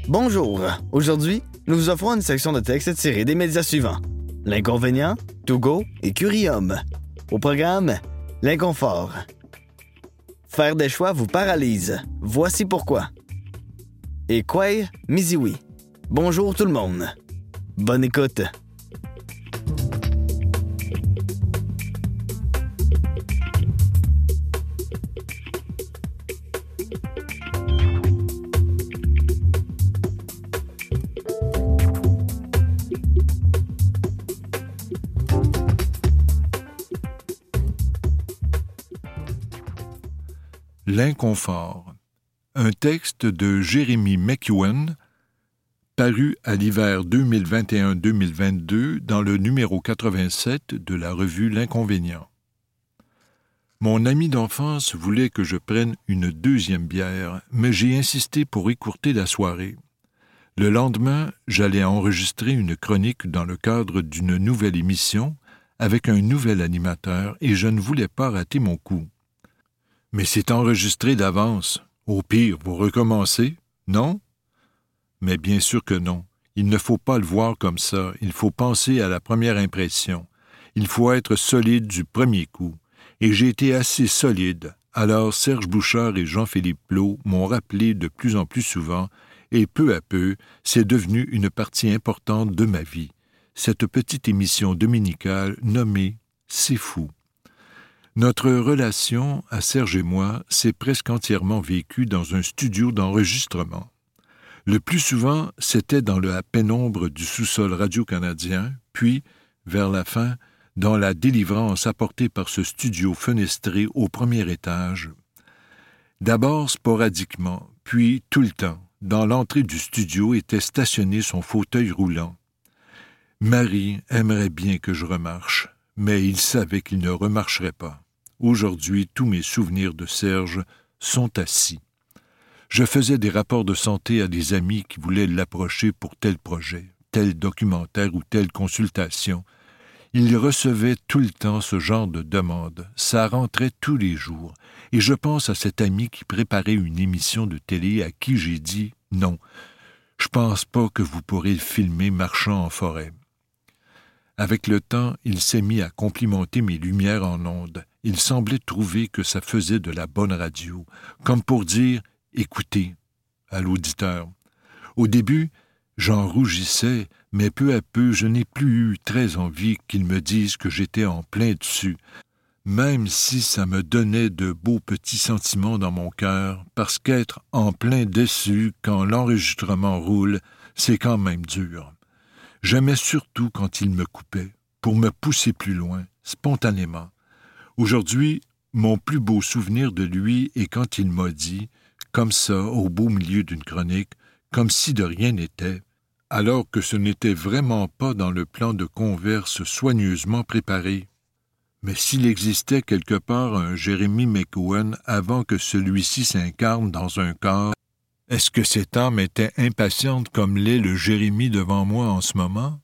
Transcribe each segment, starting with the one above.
Bonjour! Aujourd'hui, nous vous offrons une section de texte tirée des médias suivants. L'inconvénient, Togo et Curium. Au programme, l'inconfort. Faire des choix vous paralyse. Voici pourquoi. Et Kwei Miziwi. Bonjour tout le monde. Bonne écoute. L'inconfort. Un texte de Jérémy McEwen, paru à l'hiver 2021-2022 dans le numéro 87 de la revue L'Inconvénient. Mon ami d'enfance voulait que je prenne une deuxième bière, mais j'ai insisté pour écourter la soirée. Le lendemain, j'allais enregistrer une chronique dans le cadre d'une nouvelle émission avec un nouvel animateur et je ne voulais pas rater mon coup. Mais c'est enregistré d'avance. Au pire, vous recommencez, non? Mais bien sûr que non. Il ne faut pas le voir comme ça. Il faut penser à la première impression. Il faut être solide du premier coup. Et j'ai été assez solide. Alors Serge Bouchard et Jean-Philippe Plot m'ont rappelé de plus en plus souvent, et peu à peu, c'est devenu une partie importante de ma vie. Cette petite émission dominicale nommée « C'est fou ». Notre relation, à Serge et moi, s'est presque entièrement vécue dans un studio d'enregistrement. Le plus souvent, c'était dans la pénombre du sous-sol radio-canadien, puis, vers la fin, dans la délivrance apportée par ce studio fenestré au premier étage. D'abord sporadiquement, puis tout le temps, dans l'entrée du studio était stationné son fauteuil roulant. Marie aimerait bien que je remarche, mais il savait qu'il ne remarcherait pas. Aujourd'hui, tous mes souvenirs de Serge sont assis. Je faisais des rapports de santé à des amis qui voulaient l'approcher pour tel projet, tel documentaire ou telle consultation. Il recevait tout le temps ce genre de demande. Ça rentrait tous les jours. Et je pense à cet ami qui préparait une émission de télé à qui j'ai dit « Non, je pense pas que vous pourrez le filmer marchant en forêt ». Avec le temps, il s'est mis à complimenter mes lumières en ondes. Il semblait trouver que ça faisait de la bonne radio, comme pour dire « écoutez » à l'auditeur. Au début, j'en rougissais, mais peu à peu, je n'ai plus eu très envie qu'ils me disent que j'étais en plein dessus, même si ça me donnait de beaux petits sentiments dans mon cœur, parce qu'être en plein dessus quand l'enregistrement roule, c'est quand même dur. J'aimais surtout quand il me coupait, pour me pousser plus loin, spontanément. Aujourd'hui, mon plus beau souvenir de lui est quand il m'a dit, comme ça, au beau milieu d'une chronique, comme si de rien n'était, alors que ce n'était vraiment pas dans le plan de converse soigneusement préparé. Mais s'il existait quelque part un Jérémy McEwen avant que celui-ci s'incarne dans un corps, est-ce que cette âme était impatiente comme l'est le Jérémy devant moi en ce moment?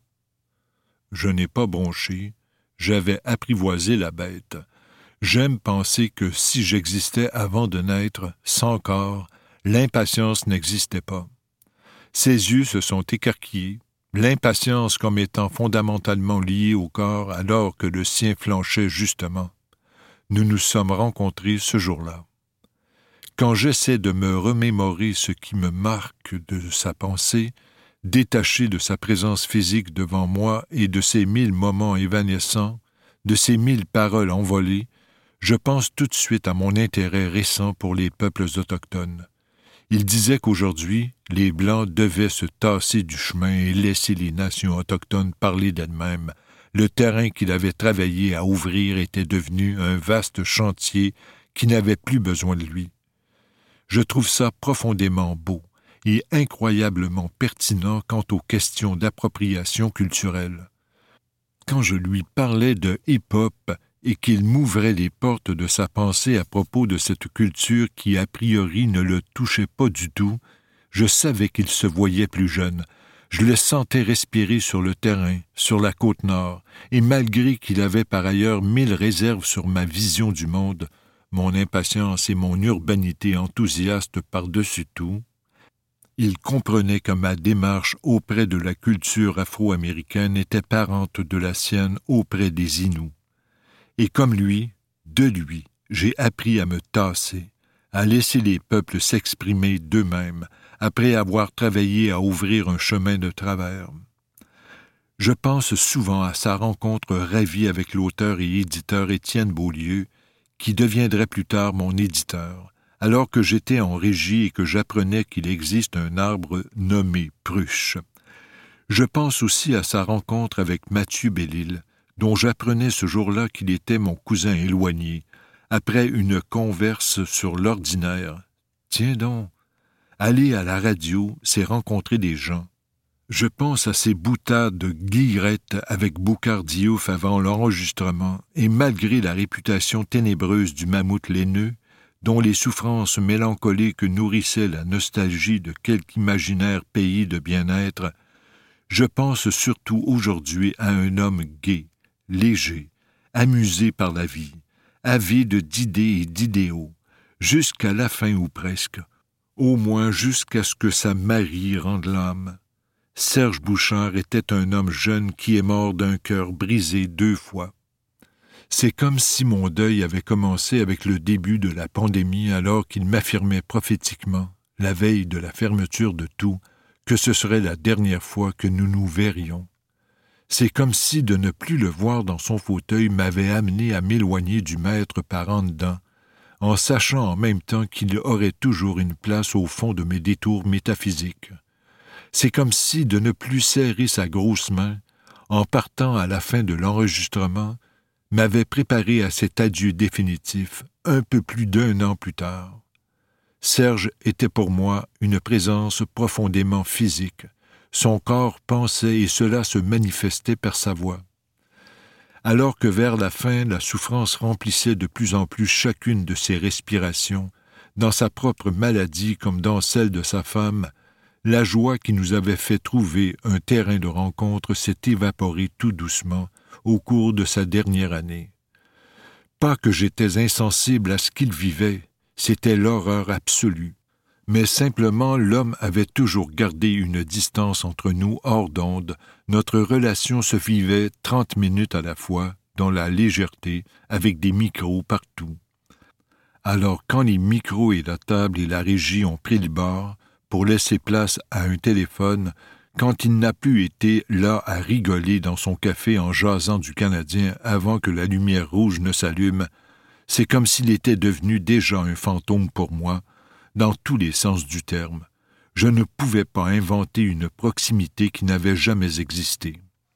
Je n'ai pas bronché, j'avais apprivoisé la bête. J'aime penser que si j'existais avant de naître, sans corps, l'impatience n'existait pas. Ses yeux se sont écarquillés, l'impatience comme étant fondamentalement liée au corps alors que le sien flanchait justement. Nous nous sommes rencontrés ce jour-là. Quand j'essaie de me remémorer ce qui me marque de sa pensée, détaché de sa présence physique devant moi et de ses 1000 moments évanescents, de ses 1000 paroles envolées, je pense tout de suite à mon intérêt récent pour les peuples autochtones. Il disait qu'aujourd'hui, les Blancs devaient se tasser du chemin et laisser les nations autochtones parler d'elles-mêmes. Le terrain qu'il avait travaillé à ouvrir était devenu un vaste chantier qui n'avait plus besoin de lui. Je trouve ça profondément beau et incroyablement pertinent quant aux questions d'appropriation culturelle. Quand je lui parlais de hip-hop et qu'il m'ouvrait les portes de sa pensée à propos de cette culture qui a priori ne le touchait pas du tout, je savais qu'il se voyait plus jeune. Je le sentais respirer sur le terrain, sur la côte nord, et malgré qu'il avait par ailleurs 1000 réserves sur ma vision du monde, mon impatience et mon urbanité enthousiaste par-dessus tout, Il comprenait que ma démarche auprès de la culture afro-américaine était parente de la sienne auprès des Inuits. Et comme lui, de lui, j'ai appris à me tasser, à laisser les peuples s'exprimer d'eux-mêmes, après avoir travaillé à ouvrir un chemin de travers. Je pense souvent à sa rencontre ravie avec l'auteur et éditeur Étienne Beaulieu, qui deviendrait plus tard mon éditeur, alors que j'étais en régie et que j'apprenais qu'il existe un arbre nommé Pruche. Je pense aussi à sa rencontre avec Mathieu Bellil, dont j'apprenais ce jour-là qu'il était mon cousin éloigné, après une converse sur l'ordinaire. Tiens donc, aller à la radio, c'est rencontrer des gens. Je pense à ces boutades de guillerettes avec Boucard Diouf avant l'enregistrement, et malgré la réputation ténébreuse du mammouth laineux, dont les souffrances mélancoliques nourrissaient la nostalgie de quelque imaginaire pays de bien-être, je pense surtout aujourd'hui à un homme gai, léger, amusé par la vie, avide d'idées et d'idéaux, jusqu'à la fin ou presque, au moins jusqu'à ce que sa Marie rende l'âme. Serge Bouchard était un homme jeune qui est mort d'un cœur brisé 2 fois. C'est comme si mon deuil avait commencé avec le début de la pandémie alors qu'il m'affirmait prophétiquement, la veille de la fermeture de tout, que ce serait la dernière fois que nous nous verrions. C'est comme si de ne plus le voir dans son fauteuil m'avait amené à m'éloigner du maître par en dedans, en sachant en même temps qu'il aurait toujours une place au fond de mes détours métaphysiques. C'est comme si de ne plus serrer sa grosse main, en partant à la fin de l'enregistrement, m'avait préparé à cet adieu définitif un peu plus d'1 an plus tard. Serge était pour moi une présence profondément physique. Son corps pensait et cela se manifestait par sa voix. Alors que vers la fin, la souffrance remplissait de plus en plus chacune de ses respirations, dans sa propre maladie comme dans celle de sa femme, la joie qui nous avait fait trouver un terrain de rencontre s'est évaporée tout doucement au cours de sa dernière année. Pas que j'étais insensible à ce qu'il vivait, c'était l'horreur absolue, mais simplement l'homme avait toujours gardé une distance entre nous hors d'onde, notre relation se vivait 30 minutes à la fois, dans la légèreté, avec des micros partout. Alors quand les micros et la table et la régie ont pris le bord, pour laisser place à un téléphone, quand il n'a plus été là à rigoler dans son café en jasant du Canadien avant que la lumière rouge ne s'allume, c'est comme s'il était devenu déjà un fantôme pour moi, dans tous les sens du terme. Je ne pouvais pas inventer une proximité qui n'avait jamais existé.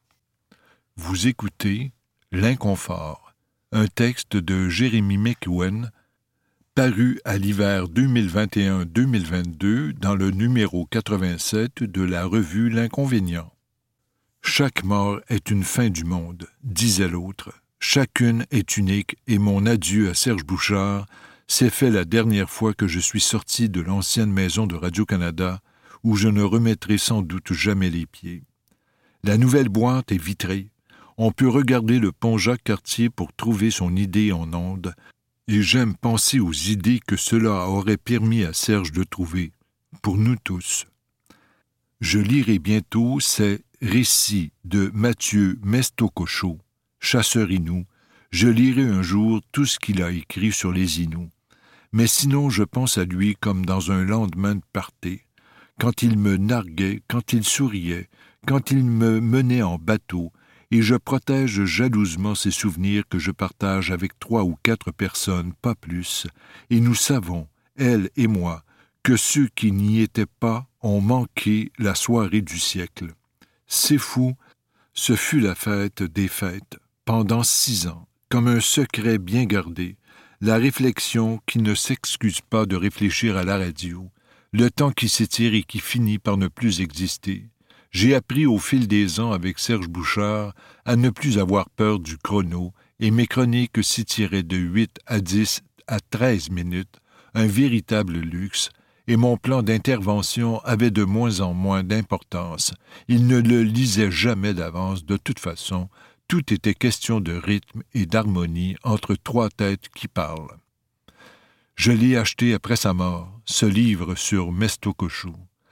Vous écoutez L'Inconfort, un texte de Jérémie McEwen, paru à l'hiver 2021-2022 dans le numéro 87 de la revue L'Inconvénient. « Chaque mort est une fin du monde, disait l'autre. Chacune est unique et mon adieu à Serge Bouchard s'est fait la dernière fois que je suis sorti de l'ancienne maison de Radio-Canada où je ne remettrai sans doute jamais les pieds. La nouvelle boîte est vitrée. On peut regarder le pont Jacques-Cartier pour trouver son idée en ondes, et j'aime penser aux idées que cela aurait permis à Serge de trouver, pour nous tous. Je lirai bientôt ces récits de Mathieu Mestocochot, chasseur Inou. Je lirai un jour tout ce qu'il a écrit sur les Inuits. Mais sinon, je pense à lui comme dans un lendemain de party, quand il me narguait, quand il souriait, quand il me menait en bateau, et je protège jalousement ces souvenirs que je partage avec 3 ou 4 personnes, pas plus, et nous savons, elle et moi, que ceux qui n'y étaient pas ont manqué la soirée du siècle. C'est fou, ce fut la fête des fêtes, pendant 6 ans, comme un secret bien gardé, la réflexion qui ne s'excuse pas de réfléchir à la radio, le temps qui s'étire et qui finit par ne plus exister. J'ai appris au fil des ans avec Serge Bouchard à ne plus avoir peur du chrono et mes chroniques s'étiraient de 8 à 10 à 13 minutes, un véritable luxe, et mon plan d'intervention avait de moins en moins d'importance. Il ne le lisait jamais d'avance, de toute façon, tout était question de rythme et d'harmonie entre 3 têtes qui parlent. Je l'ai acheté après sa mort, ce livre sur Mestocochot.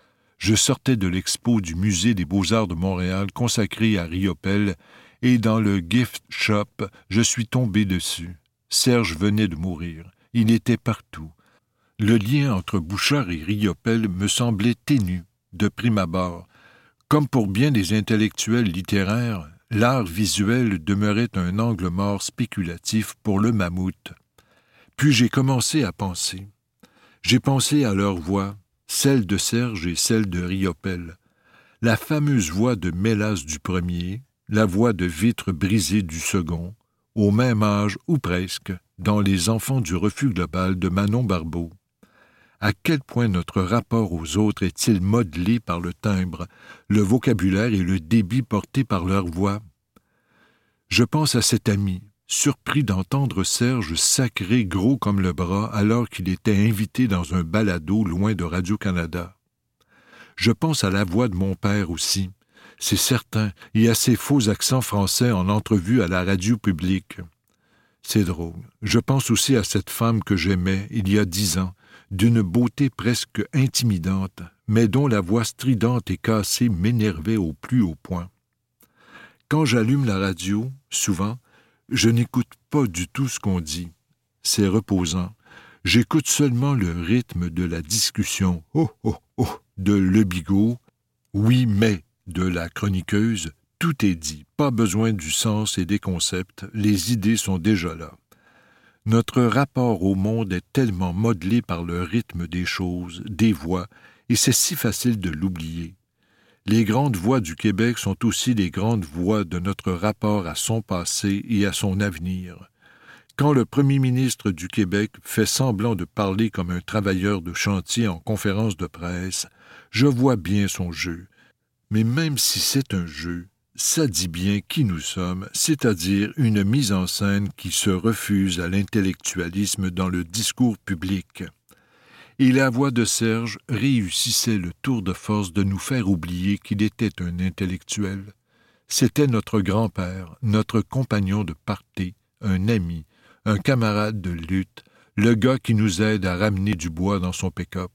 Je sortais de l'expo du Musée des Beaux-Arts de Montréal consacré à Riopelle et dans le gift shop, je suis tombé dessus. Serge venait de mourir. Il était partout. Le lien entre Bouchard et Riopelle me semblait ténu, de prime abord. Comme pour bien des intellectuels littéraires, l'art visuel demeurait un angle mort spéculatif pour le mammouth. Puis j'ai commencé à penser. J'ai pensé à leur voix, celle de Serge et celle de Riopelle. La fameuse voix de Mélas du premier, la voix de Vitre brisée du second, au même âge ou presque, dans Les Enfants du refus global de Manon Barbeau. À quel point notre rapport aux autres est-il modelé par le timbre, le vocabulaire et le débit portés par leur voix? Je pense à cet ami, surpris d'entendre Serge sacré gros comme le bras alors qu'il était invité dans un balado loin de Radio-Canada. Je pense à la voix de mon père aussi. C'est certain, et à ses faux accents français en entrevue à la radio publique. C'est drôle. Je pense aussi à cette femme que j'aimais il y a 10 ans, d'une beauté presque intimidante, mais dont la voix stridente et cassée m'énervait au plus haut point. Quand j'allume la radio, souvent, je n'écoute pas du tout ce qu'on dit. C'est reposant. J'écoute seulement le rythme de la discussion « oh, oh, oh » de Le Bigot, « oui, mais » de la chroniqueuse. Tout est dit, pas besoin du sens et des concepts, les idées sont déjà là. Notre rapport au monde est tellement modelé par le rythme des choses, des voix, et c'est si facile de l'oublier. Les grandes voix du Québec sont aussi les grandes voix de notre rapport à son passé et à son avenir. Quand le premier ministre du Québec fait semblant de parler comme un travailleur de chantier en conférence de presse, je vois bien son jeu. Mais même si c'est un jeu, ça dit bien qui nous sommes, c'est-à-dire une mise en scène qui se refuse à l'intellectualisme dans le discours public. Et la voix de Serge réussissait le tour de force de nous faire oublier qu'il était un intellectuel. C'était notre grand-père, notre compagnon de party, un ami, un camarade de lutte, le gars qui nous aide à ramener du bois dans son pick-up.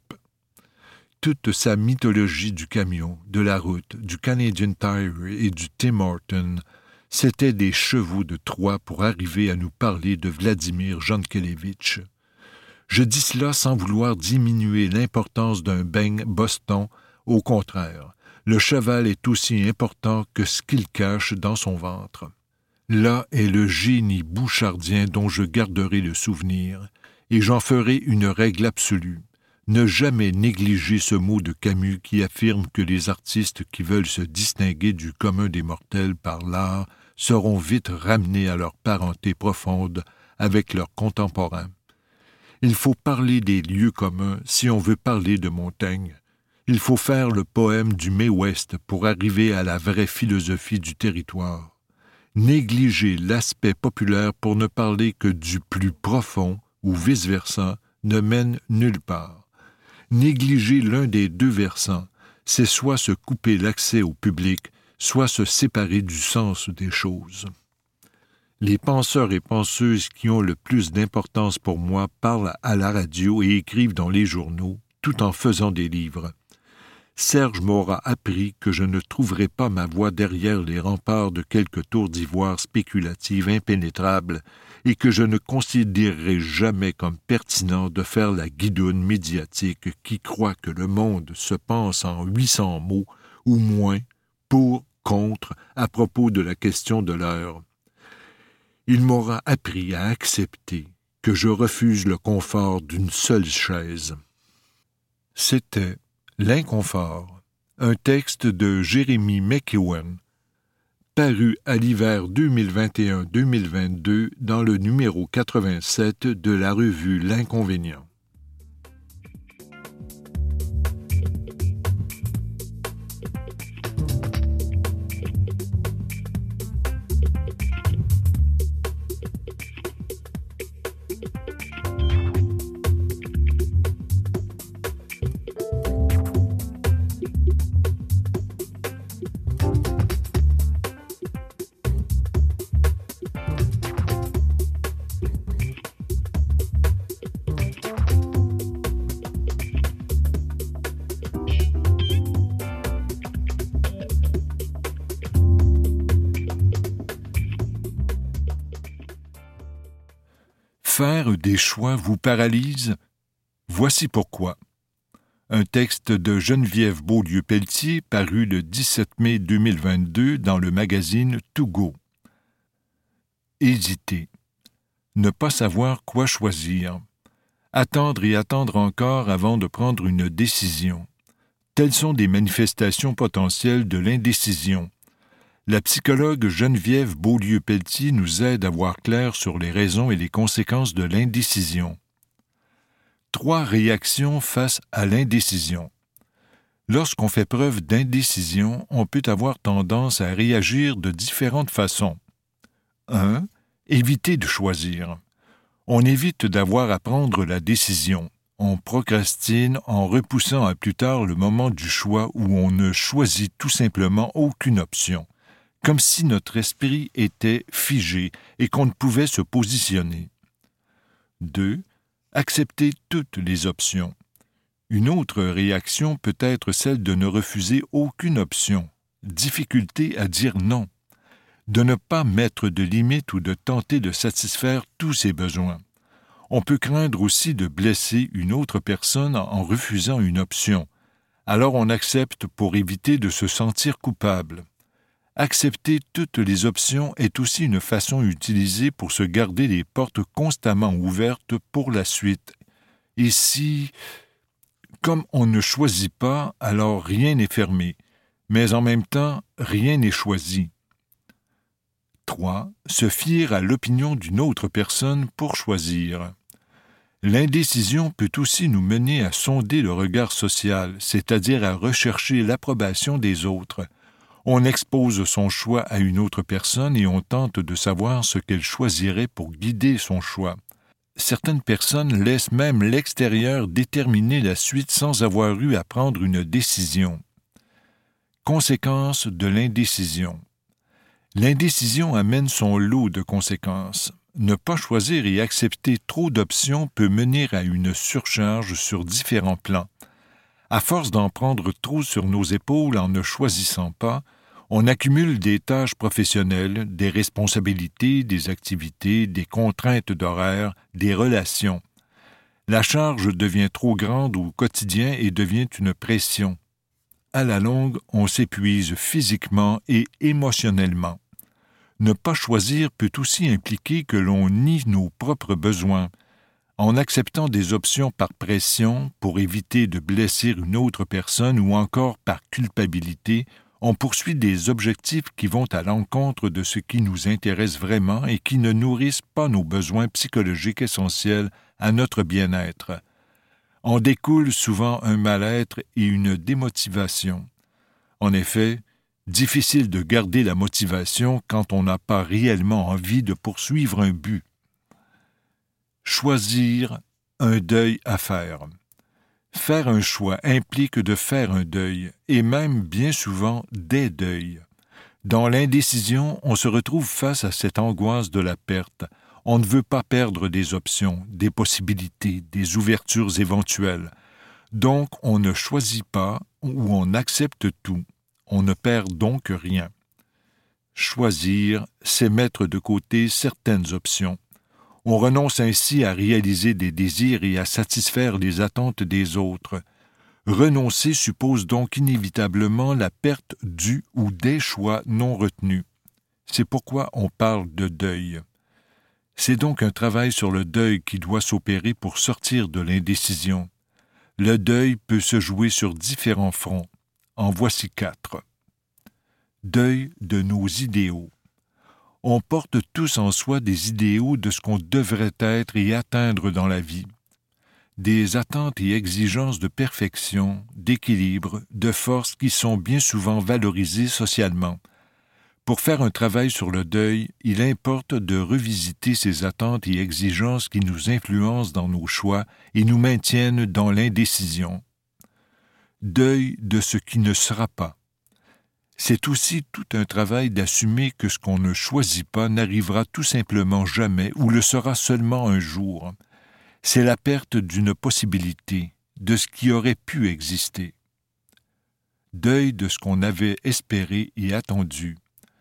Toute sa mythologie du camion, de la route, du Canadian Tire et du Tim Horton, c'était des chevaux de Troie pour arriver à nous parler de Vladimir Jankélévitch. Je dis cela sans vouloir diminuer l'importance d'un beigne Boston, au contraire, le cheval est aussi important que ce qu'il cache dans son ventre. Là est le génie bouchardien dont je garderai le souvenir, et j'en ferai une règle absolue. Ne jamais négliger ce mot de Camus qui affirme que les artistes qui veulent se distinguer du commun des mortels par l'art seront vite ramenés à leur parenté profonde avec leurs contemporains. Il faut parler des lieux communs si on veut parler de Montaigne. Il faut faire le poème du May-West pour arriver à la vraie philosophie du territoire. Négliger l'aspect populaire pour ne parler que du plus profond ou vice-versa ne mène nulle part. Négliger l'un des deux versants, c'est soit se couper l'accès au public, soit se séparer du sens des choses. Les penseurs et penseuses qui ont le plus d'importance pour moi parlent à la radio et écrivent dans les journaux, tout en faisant des livres. Serge m'aura appris que je ne trouverai pas ma voix derrière les remparts de quelques tours d'ivoire spéculatives impénétrables et que je ne considérerai jamais comme pertinent de faire la guidoune médiatique qui croit que le monde se pense en 800 mots ou moins pour, contre, à propos de la question de l'heure. Il m'aura appris à accepter que je refuse le confort d'une seule chaise. C'était L'inconfort, un texte de Jérémie McEwen, paru à l'hiver 2021-2022 dans le numéro 87 de la revue L'Inconvénient. Faire des choix vous paralyse? Voici pourquoi. Un texte de Geneviève Beaulieu-Pelletier paru le 17 mai 2022 dans le magazine To Go. Hésiter. Ne pas savoir quoi choisir. Attendre et attendre encore avant de prendre une décision. Telles sont des manifestations potentielles de l'indécision. La psychologue Geneviève Beaulieu-Pelletier nous aide à voir clair sur les raisons et les conséquences de l'indécision. 3 réactions face à l'indécision. Lorsqu'on fait preuve d'indécision, on peut avoir tendance à réagir de différentes façons. 1. Éviter de choisir. On évite d'avoir à prendre la décision. On procrastine en repoussant à plus tard le moment du choix où on ne choisit tout simplement aucune option, comme si notre esprit était figé et qu'on ne pouvait se positionner. 2. Accepter toutes les options. Une autre réaction peut être celle de ne refuser aucune option, difficulté à dire non, de ne pas mettre de limites ou de tenter de satisfaire tous ses besoins. On peut craindre aussi de blesser une autre personne en refusant une option. Alors on accepte pour éviter de se sentir coupable. Accepter toutes les options est aussi une façon utilisée pour se garder les portes constamment ouvertes pour la suite. Et si, comme on ne choisit pas, alors rien n'est fermé, mais en même temps, rien n'est choisi. 3. Se fier à l'opinion d'une autre personne pour choisir. L'indécision peut aussi nous mener à sonder le regard social, c'est-à-dire à rechercher l'approbation des autres. On expose son choix à une autre personne et on tente de savoir ce qu'elle choisirait pour guider son choix. Certaines personnes laissent même l'extérieur déterminer la suite sans avoir eu à prendre une décision. Conséquences de l'indécision. L'indécision amène son lot de conséquences. Ne pas choisir et accepter trop d'options peut mener à une surcharge sur différents plans. À force d'en prendre trop sur nos épaules en ne choisissant pas, on accumule des tâches professionnelles, des responsabilités, des activités, des contraintes d'horaire, des relations. La charge devient trop grande au quotidien et devient une pression. À la longue, on s'épuise physiquement et émotionnellement. Ne pas choisir peut aussi impliquer que l'on nie nos propres besoins. En acceptant des options par pression, pour éviter de blesser une autre personne ou encore par culpabilité, on poursuit des objectifs qui vont à l'encontre de ce qui nous intéresse vraiment et qui ne nourrissent pas nos besoins psychologiques essentiels à notre bien-être. En découle souvent un mal-être et une démotivation. En effet, difficile de garder la motivation quand on n'a pas réellement envie de poursuivre un but. Choisir un deuil à faire. Faire un choix implique de faire un deuil, et même bien souvent des deuils. Dans l'indécision, on se retrouve face à cette angoisse de la perte. On ne veut pas perdre des options, des possibilités, des ouvertures éventuelles. Donc, on ne choisit pas ou on accepte tout. On ne perd donc rien. Choisir, c'est mettre de côté certaines options. On renonce ainsi à réaliser des désirs et à satisfaire les attentes des autres. Renoncer suppose donc inévitablement la perte du ou des choix non retenus. C'est pourquoi on parle de deuil. C'est donc un travail sur le deuil qui doit s'opérer pour sortir de l'indécision. Le deuil peut se jouer sur différents fronts. En voici 4. Deuil de nos idéaux. On porte tous en soi des idéaux de ce qu'on devrait être et atteindre dans la vie. Des attentes et exigences de perfection, d'équilibre, de force qui sont bien souvent valorisées socialement. Pour faire un travail sur le deuil, il importe de revisiter ces attentes et exigences qui nous influencent dans nos choix et nous maintiennent dans l'indécision. Deuil de ce qui ne sera pas. C'est aussi tout un travail d'assumer que ce qu'on ne choisit pas n'arrivera tout simplement jamais ou le sera seulement un jour. C'est la perte d'une possibilité, de ce qui aurait pu exister. Deuil de ce qu'on avait espéré et attendu.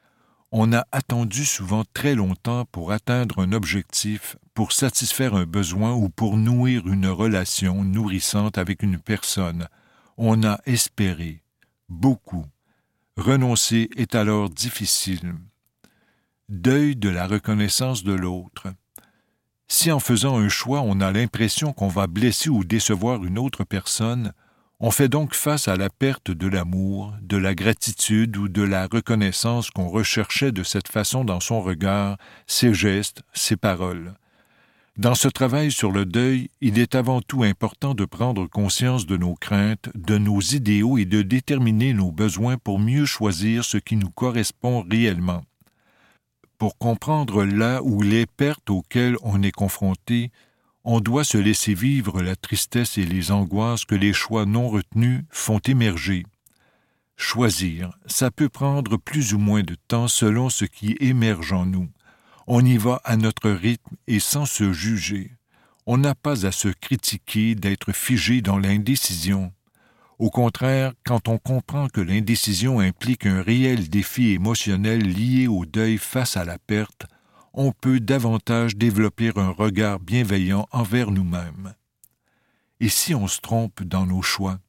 On a attendu souvent très longtemps pour atteindre un objectif, pour satisfaire un besoin ou pour nourrir une relation nourrissante avec une personne. On a espéré, beaucoup. Renoncer est alors difficile. Deuil de la reconnaissance de l'autre. Si en faisant un choix, on a l'impression qu'on va blesser ou décevoir une autre personne, on fait donc face à la perte de l'amour, de la gratitude ou de la reconnaissance qu'on recherchait de cette façon dans son regard, ses gestes, ses paroles. Dans ce travail sur le deuil, il est avant tout important de prendre conscience de nos craintes, de nos idéaux et de déterminer nos besoins pour mieux choisir ce qui nous correspond réellement. Pour comprendre là où les pertes auxquelles on est confronté, on doit se laisser vivre la tristesse et les angoisses que les choix non retenus font émerger. Choisir, ça peut prendre plus ou moins de temps selon ce qui émerge en nous. On y va à notre rythme et sans se juger. On n'a pas à se critiquer d'être figé dans l'indécision. Au contraire, quand on comprend que l'indécision implique un réel défi émotionnel lié au deuil face à la perte, on peut davantage développer un regard bienveillant envers nous-mêmes. Et si on se trompe dans nos choix?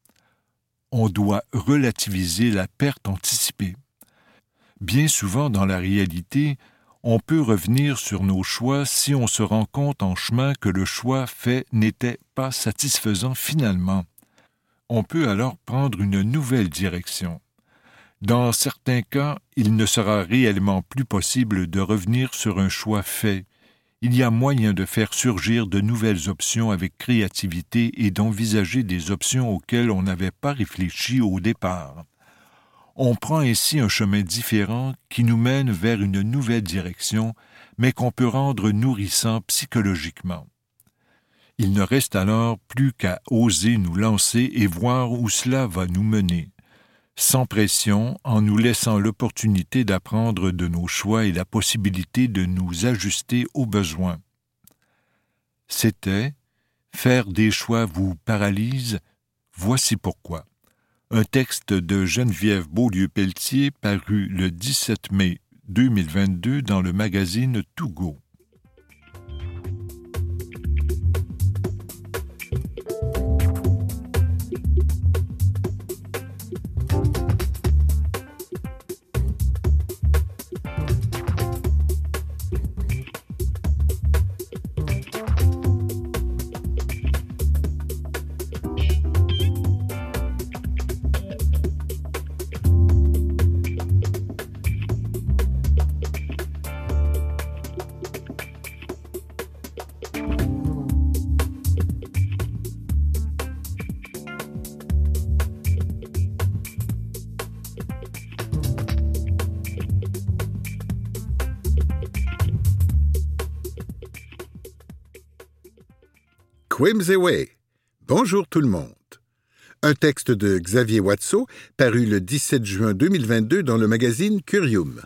On doit relativiser la perte anticipée. Bien souvent dans la réalité, on peut revenir sur nos choix si on se rend compte en chemin que le choix fait n'était pas satisfaisant finalement. On peut alors prendre une nouvelle direction. Dans certains cas, il ne sera réellement plus possible de revenir sur un choix fait. Il y a moyen de faire surgir de nouvelles options avec créativité et d'envisager des options auxquelles on n'avait pas réfléchi au départ. On prend ainsi un chemin différent qui nous mène vers une nouvelle direction, mais qu'on peut rendre nourrissant psychologiquement. Il ne reste alors plus qu'à oser nous lancer et voir où cela va nous mener. Sans pression, en nous laissant l'opportunité d'apprendre de nos choix et la possibilité de nous ajuster aux besoins. C'était « Faire des choix vous paralyse, voici pourquoi ». Un texte de Geneviève Beaulieu-Pelletier paru le 17 mai 2022 dans le magazine To Go. Kwimzeway. Bonjour tout le monde. Un texte de Xavier Watso, paru le 17 juin 2022 dans le magazine Curium.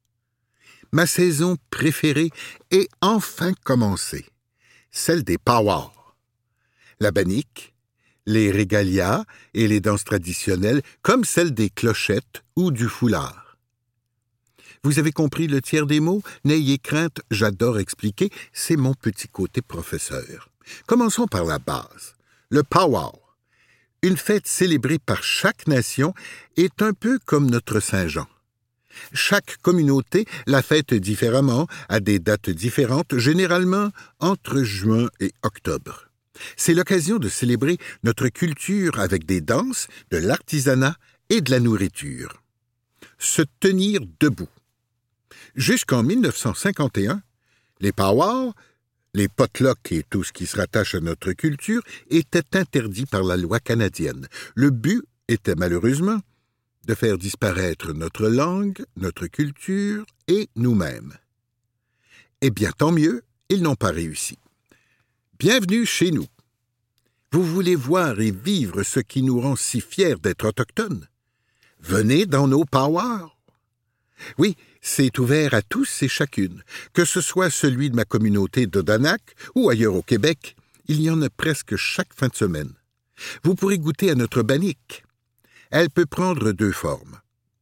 Ma saison préférée est enfin commencée, celle des powwows. La bannique, les régalias et les danses traditionnelles, comme celle des clochettes ou du foulard. Vous avez compris le tiers des mots? N'ayez crainte, j'adore expliquer, c'est mon petit côté professeur. Commençons par la base. Le powwow, une fête célébrée par chaque nation, est un peu comme notre Saint-Jean. Chaque communauté la fête différemment, à des dates différentes, généralement entre juin et octobre. C'est l'occasion de célébrer notre culture avec des danses, de l'artisanat et de la nourriture. Se tenir debout. Jusqu'en 1951, les powwows, les potlucks et tout ce qui se rattache à notre culture étaient interdits par la loi canadienne. Le but était malheureusement de faire disparaître notre langue, notre culture et nous-mêmes. Eh bien, tant mieux, ils n'ont pas réussi. Bienvenue chez nous. Vous voulez voir et vivre ce qui nous rend si fiers d'être autochtones? Venez dans nos powwows. Oui, c'est ouvert à tous et chacune. Que ce soit celui de ma communauté d'Odanak ou ailleurs au Québec, il y en a presque chaque fin de semaine. Vous pourrez goûter à notre bannique. Elle peut prendre deux formes.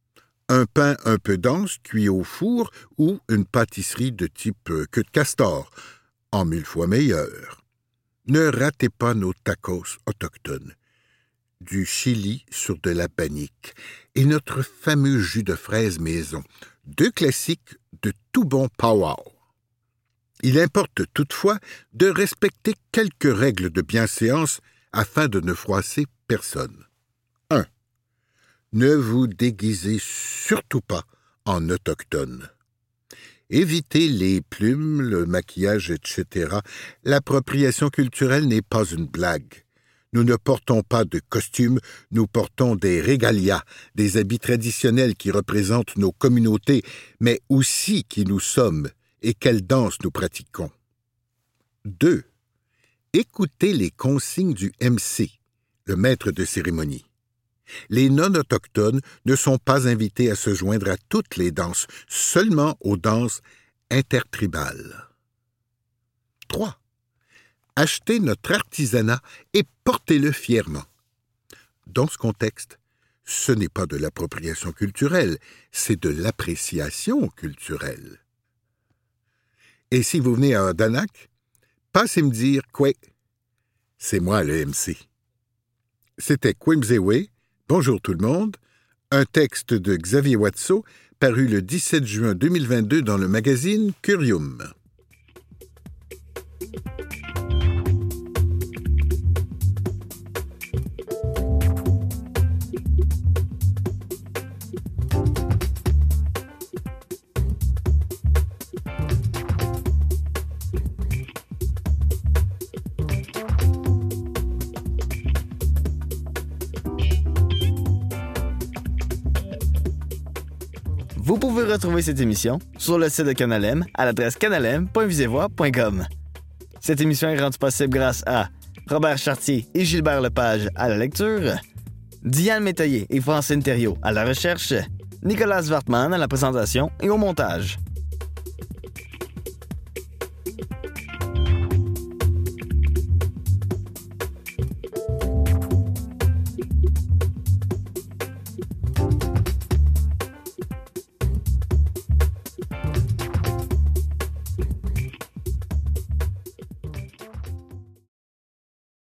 un pain un peu dense cuit au four ou une pâtisserie de type queue de castor, en 1000 fois meilleur. Ne ratez pas nos tacos autochtones. Du chili sur de la bannique et notre fameux jus de fraise maison, 2 classiques de tout bon pow-wow. Il importe toutefois de respecter quelques règles de bienséance afin de ne froisser personne. 1. Ne vous déguisez surtout pas en autochtone. Évitez les plumes, le maquillage, etc. L'appropriation culturelle n'est pas une blague. Nous ne portons pas de costumes, nous portons des régalias, des habits traditionnels qui représentent nos communautés, mais aussi qui nous sommes et quelle danse nous pratiquons. 2. Écoutez les consignes du MC, le maître de cérémonie. Les non-autochtones ne sont pas invités à se joindre à toutes les danses, seulement aux danses intertribales. 3. Achetez notre artisanat et portez-le fièrement. Dans ce contexte, ce n'est pas de l'appropriation culturelle, c'est de l'appréciation culturelle. Et si vous venez à Odanak, passez me dire « Quoi ». C'est moi le MC. C'était Kwimzewe, bonjour tout le monde, un texte de Xavier Watso, paru le 17 juin 2022 dans le magazine Curium. Vous pouvez retrouver cette émission sur le site de Canal M à l'adresse canalm.visevoix.com. Cette émission est rendue possible grâce à Robert Chartier et Gilbert Lepage à la lecture, Diane Métayer et Francine Thériault à la recherche, Nicolas Wartman à la présentation et au montage.